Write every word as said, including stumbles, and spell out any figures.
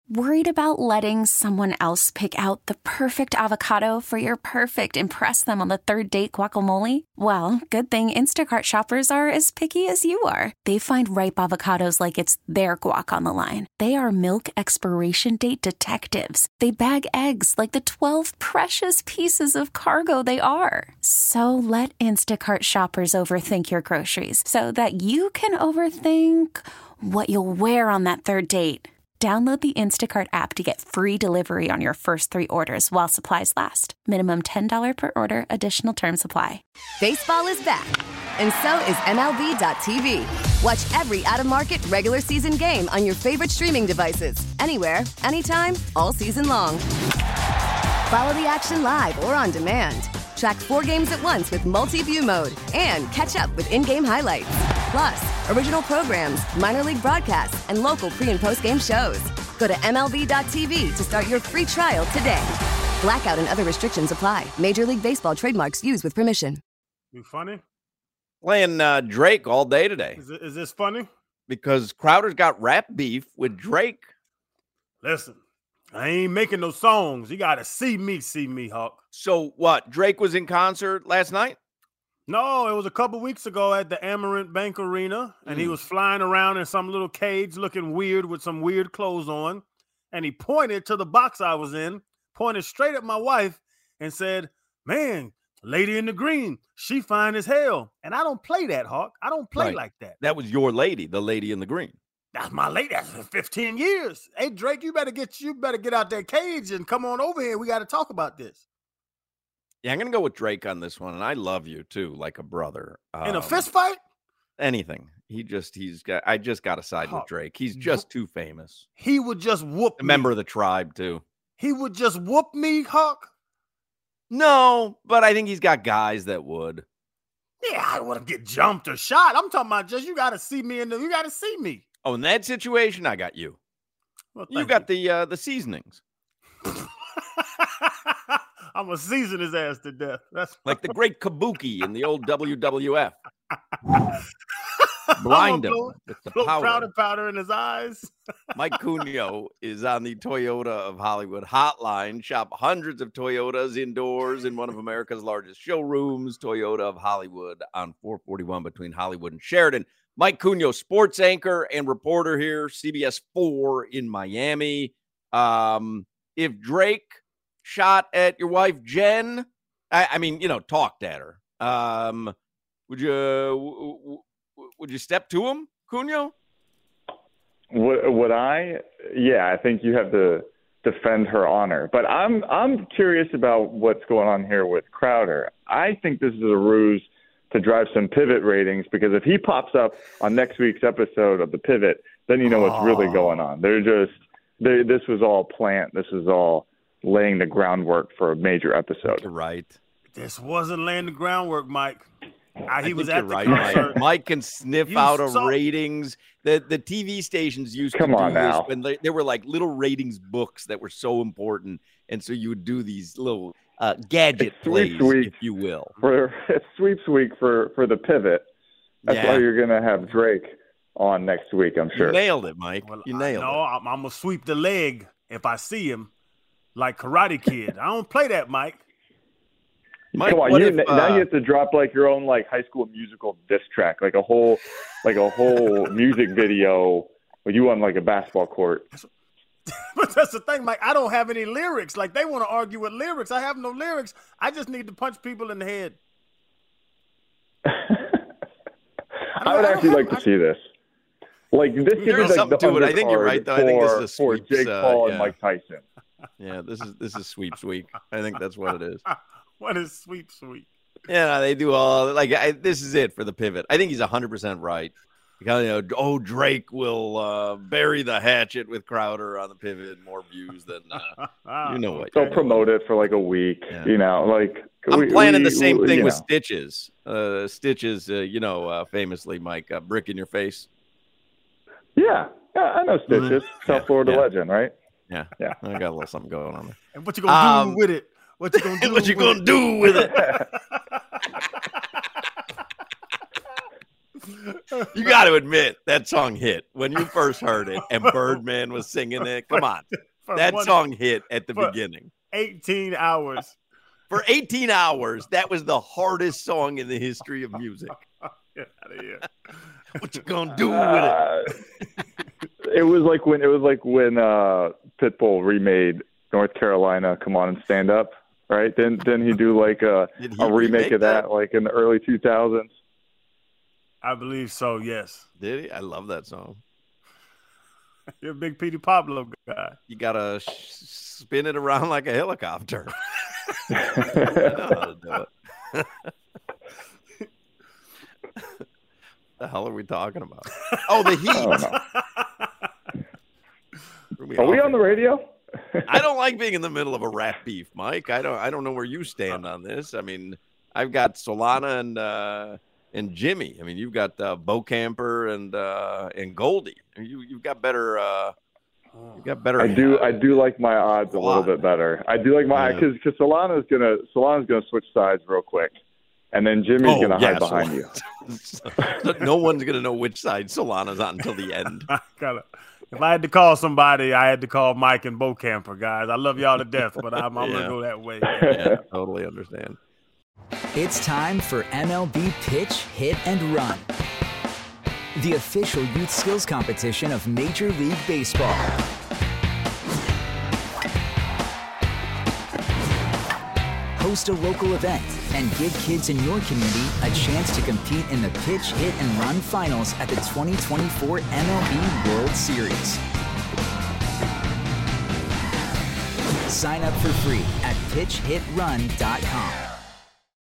Worried about letting someone else pick out the perfect avocado for your perfect impress them on the third date guacamole? Well, good thing Instacart shoppers are as picky as you are. They find ripe avocados like it's their guac on the line. They are milk expiration date detectives. They bag eggs like the twelve precious pieces of cargo they are. So let Instacart shoppers overthink your groceries so that you can overthink what you'll wear on that third date. Download the Instacart app to get free delivery on your first three orders while supplies last. Minimum ten dollars per order. Additional terms apply. Baseball is back, and so is M L B dot T V. Watch every out-of-market regular season game on your favorite streaming devices. Anywhere, anytime, all season long. Follow the action live or on demand. Track four games at once with multi-view mode and catch up with in-game highlights. Plus, original programs, minor league broadcasts, and local pre- and post-game shows. Go to M L B dot T V to start your free trial today. Blackout and other restrictions apply. Major League Baseball trademarks used with permission. You funny? Playing uh, Drake all day today. Is, it, is this funny? Because Crowder's got rap beef with Drake. Listen, I ain't making no songs. You got to see me, see me, Hawk. So what? Drake was in concert last night? No, it was a couple weeks ago at the Amerant Bank Arena, and mm. he was flying around in some little cage looking weird with some weird clothes on, and he pointed to the box I was in, pointed straight at my wife, and said, man, lady in the green, she fine as hell. And I don't play that, Hawk. I don't play right. like that. That was your lady, the lady in the green. That's my lady. That's for fifteen years. Hey, Drake, you better get you better get out that cage and come on over here. We got to talk about this. Yeah, I'm going to go with Drake on this one, and I love you, too, like a brother. Um, in a fist fight? Anything. He just, he's got, I just got to side with Drake. He's just too famous. He would just whoop a me. member of the tribe, too. He would just whoop me, Hawk? No, but I think he's got guys that would. Yeah, I wouldn't get jumped or shot. I'm talking about just, you got to see me in the, you got to see me. Oh, in that situation, I got you. Well, you got you. the uh, the seasonings. I'm going to season his ass to death. That's like the great Kabuki in the old W W F. Blind him blow, with the blow powder. powder powder in his eyes. Mike Cunio is on the Toyota of Hollywood hotline. Shop hundreds of Toyotas indoors in one of America's largest showrooms, Toyota of Hollywood on four forty-one between Hollywood and Sheridan. Mike Cunio, sports anchor and reporter here, C B S four in Miami. Um, if Drake shot at your wife, Jen, I, I mean, you know, talked at her. Um, would you w- w- would you step to him, Cunio? Would, would I? Yeah, I think you have to defend her honor. But I'm I'm curious about what's going on here with Crowder. I think this is a ruse to drive some Pivot ratings, because if he pops up on next week's episode of the Pivot, then you know what's oh. really going on. They're just they, this was all planned. This was all laying the groundwork for a major episode. You're right. This wasn't laying the groundwork, Mike. Uh, he I was at the right, concert. Mike. Mike can sniff You out a saw- ratings. The the T V stations used Come to on do now. this when they, there were like little ratings books that were so important, and so you would do these little uh, gadget It's plays, sweeps week if you will. For it's sweeps week for for the Pivot. That's Yeah. why you're going to have Drake on next week, I'm sure. You nailed it, Mike. Well, you I- nailed no, it. I'm, I'm gonna sweep the leg if I see him, like Karate Kid. I don't play that, Mike. Mike, Come on, what you, if, now uh, you have to drop like your own like High School Musical diss track, like a whole like a whole music video with you on like a basketball court. But that's the thing, Mike. I don't have any lyrics. Like, they want to argue with lyrics. I have no lyrics. I just need to punch people in the head. I would actually like to see this. Like this could be There's like something the to it. I think you're undercard right, though. I think this for- is a for sweeps, Jake uh, Paul yeah. and Mike Tyson. Yeah, this is this is sweeps week. I think that's what it is. What is sweep sweep? Yeah, they do all like I, this is it for the Pivot. I think he's one hundred percent right. Because, you know, oh, Drake will uh, bury the hatchet with Crowder on the Pivot. More views than uh, you know what. They'll promote it for like a week. Yeah. You know, like I'm we- planning we- the same we- thing you with know. Stitches. Uh, Stitches, uh, you know, uh, famously, Mike, uh, brick in your face. Yeah, yeah, I know Stitches, Mhm. South Yeah, Florida yeah. legend, right? Yeah, Yeah. I got a little something going on there. And what you gonna Um, do with it? What you gonna do? what you with gonna it? do with it? You got to admit that song hit when you first heard it, and Birdman was singing it. Come on, that one, song hit at the beginning. eighteen hours. For eighteen hours, that was the hardest song in the history of music. Get out of here. What you gonna do with Uh, it was like when it was like when uh, Pitbull remade North Carolina, Come On and Stand Up, right? Then then he do like a, Did he a remake remake of that, that? like in the early two thousands. I believe so, yes. Did he? I love that song. You're a big Petey Pablo guy. You gotta sh- spin it around like a helicopter. I know how to do it. The hell are we talking about? Oh, the Heat. Are we on the radio? I don't like being in the middle of a rap beef, Mike. I don't. I don't know where you stand on this. I mean, I've got Solana and uh, and Jimmy. I mean, you've got uh, Bo Camper and uh, and Goldie. You you've got better. Uh, you got better. I do. I do like my odds a little bit better. I do like my because Yeah. because Solana's gonna Solana's gonna switch sides real quick, and then Jimmy's Oh, gonna yeah, hide behind you. So no one's gonna know which side Solana's on until the end. I gotta, if I had to call somebody, I had to call Mike and Bo Camper, guys. I love y'all to death, but I'm, I'm Yeah. gonna go that way. Yeah, totally understand. It's time for M L B Pitch, Hit, and Run, the official youth skills competition of Major League Baseball. Host a local event and give kids in your community a chance to compete in the Pitch, Hit, and Run finals at the twenty twenty-four M L B World Series. Sign up for free at pitch hit run dot com.